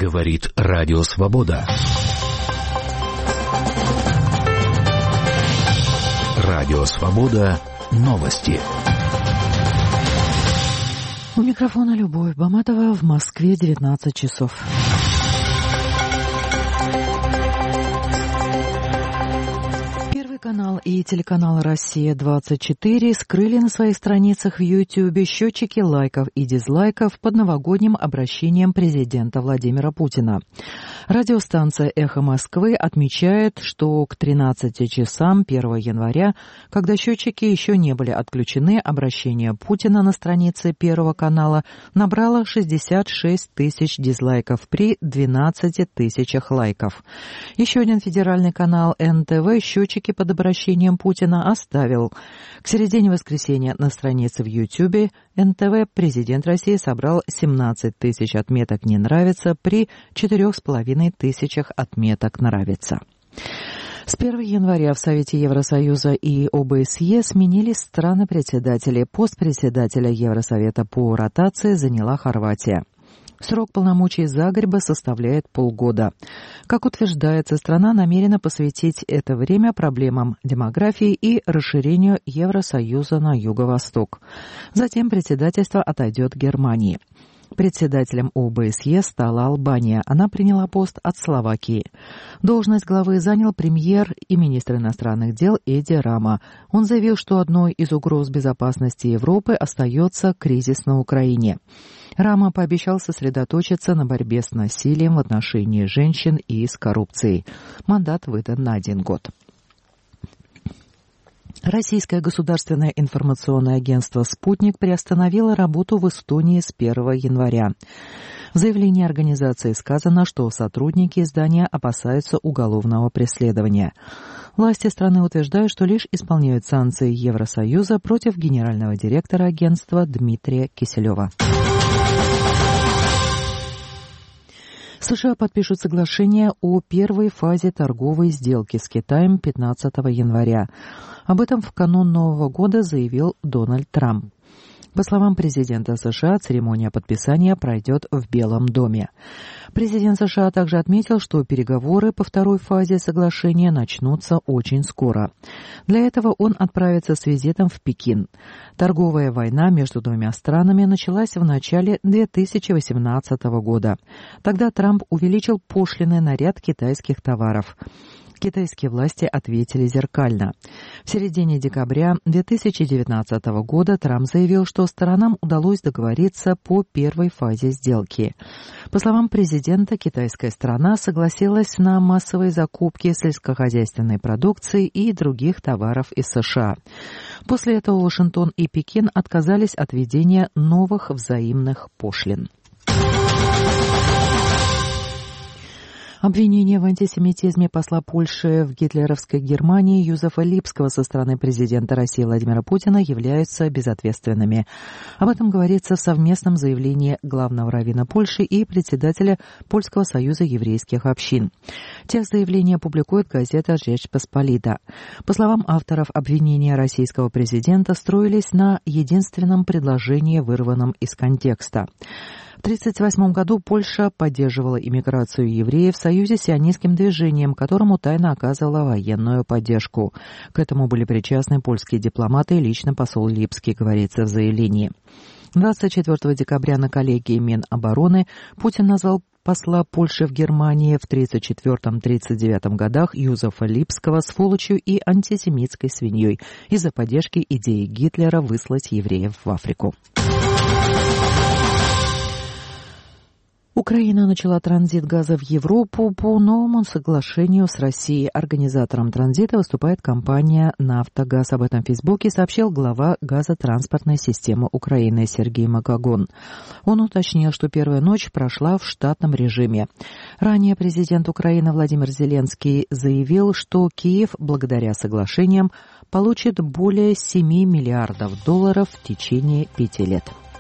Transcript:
Говорит Радио Свобода. Радио Свобода. Новости. У микрофона Любовь Баматова. В Москве 19 часов. Канал и телеканал «Россия-24» скрыли на своих страницах в YouTube счетчики лайков и дизлайков под новогодним обращением президента Владимира Путина. Радиостанция «Эхо Москвы» отмечает, что к 13 часам 1 января, когда счетчики еще не были отключены, обращение Путина на странице Первого канала набрало 66 тысяч дизлайков при 12 тысячах лайков. Еще один федеральный канал НТВ счетчики под обращением Путина оставил. К середине воскресенья на странице в YouTube НТВ президент России собрал 17 тысяч отметок «Не нравится» при 4,5 тысячах отметок «Нравится». С 1 января в Совете Евросоюза и ОБСЕ сменились страны-председатели. Пост председателя Евросовета по ротации заняла Хорватия. Срок полномочий Загреба составляет полгода. Как утверждается, страна намерена посвятить это время проблемам демографии и расширению Евросоюза на юго-восток. Затем председательство отойдет Германии. Председателем ОБСЕ стала Албания. Она приняла пост от Словакии. Должность главы занял премьер и министр иностранных дел Эди Рама. Он заявил, что одной из угроз безопасности Европы остается кризис на Украине. Рама пообещал сосредоточиться на борьбе с насилием в отношении женщин и с коррупцией. Мандат выдан на 1 год. Российское государственное информационное агентство «Спутник» приостановило работу в Эстонии с 1 января. В заявлении организации сказано, что сотрудники издания опасаются уголовного преследования. Власти страны утверждают, что лишь исполняют санкции Евросоюза против генерального директора агентства Дмитрия Киселева. США подпишут соглашение о первой фазе торговой сделки с Китаем 15 января. Об этом в канун Нового года заявил Дональд Трамп. По словам президента США, церемония подписания пройдет в Белом доме. Президент США также отметил, что переговоры по второй фазе соглашения начнутся очень скоро. Для этого он отправится с визитом в Пекин. Торговая война между двумя странами началась в начале 2018 года. Тогда Трамп увеличил пошлины на ряд китайских товаров. Китайские власти ответили зеркально. В середине декабря 2019 года Трамп заявил, что сторонам удалось договориться по первой фазе сделки. По словам президента, китайская сторона согласилась на массовые закупки сельскохозяйственной продукции и других товаров из США. После этого Вашингтон и Пекин отказались от введения новых взаимных пошлин. Обвинения в антисемитизме посла Польши в гитлеровской Германии Юзефа Липского со стороны президента России Владимира Путина являются безответственными. Об этом говорится в совместном заявлении главного раввина Польши и председателя Польского союза еврейских общин. Текст заявления публикует газета «Rzecz Pospolita». По словам авторов, обвинения российского президента строились на единственном предложении, вырванном из контекста. В 1938 году Польша поддерживала иммиграцию евреев в союзе с сионистским движением, которому тайно оказывала военную поддержку. К этому были причастны польские дипломаты и лично посол Липский, говорится в заявлении. 24 декабря на коллегии Минобороны Путин назвал посла Польши в Германии в 1934-1939 годах Юзефа Липского сволочью и антисемитской свиньей из-за поддержки идеи Гитлера выслать евреев в Африку. Украина начала транзит газа в Европу по новому соглашению с Россией. Организатором транзита выступает компания «Нафтогаз». Об этом в Фейсбуке сообщил глава газотранспортной системы Украины Сергей Макогон. Он уточнил, что первая ночь прошла в штатном режиме. Ранее президент Украины Владимир Зеленский заявил, что Киев, благодаря соглашениям, получит более $7 миллиардов в течение 5 лет.